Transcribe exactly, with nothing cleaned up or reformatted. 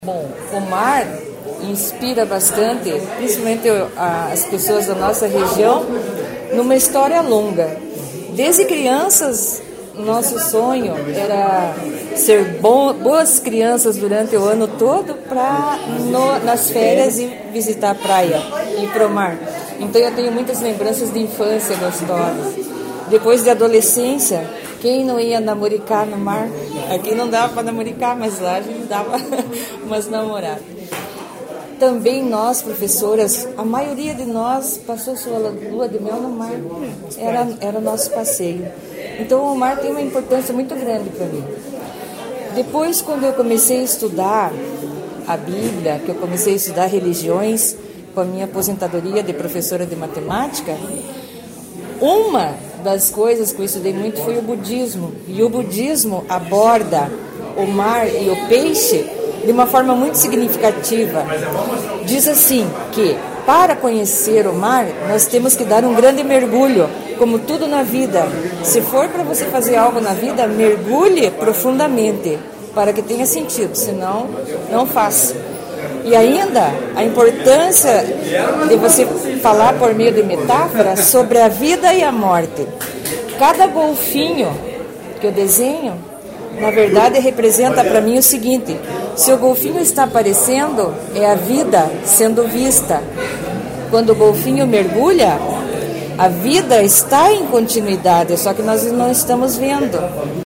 Bom, o mar inspira bastante, principalmente as pessoas da nossa região, numa história longa. Desde crianças, nosso sonho era ser bom, boas crianças durante o ano todo para nas férias ir visitar a praia, ir para o mar. Então eu tenho muitas lembranças de infância gostosas. Depois de adolescência, quem não ia namoricar no mar? Aqui não dava para namoricar, mas lá a gente dava umas namoradas. Também nós, professoras, a maioria de nós passou sua lua de mel no mar. Era, era o nosso passeio. Então o mar tem uma importância muito grande para mim. Depois, quando eu comecei a estudar a Bíblia, que eu comecei a estudar religiões, com a minha aposentadoria de professora de matemática, uma das coisas que eu estudei muito foi o budismo. E o budismo aborda o mar e o peixe de uma forma muito significativa. Diz assim que para conhecer o mar, nós temos que dar um grande mergulho, como tudo na vida. Se for para você fazer algo na vida, mergulhe profundamente, para que tenha sentido, senão não faça. E ainda a importância de você falar por meio de metáfora sobre a vida e a morte. Cada golfinho que eu desenho, na verdade, representa para mim o seguinte: se o golfinho está aparecendo, é a vida sendo vista. Quando o golfinho mergulha, a vida está em continuidade, só que nós não estamos vendo.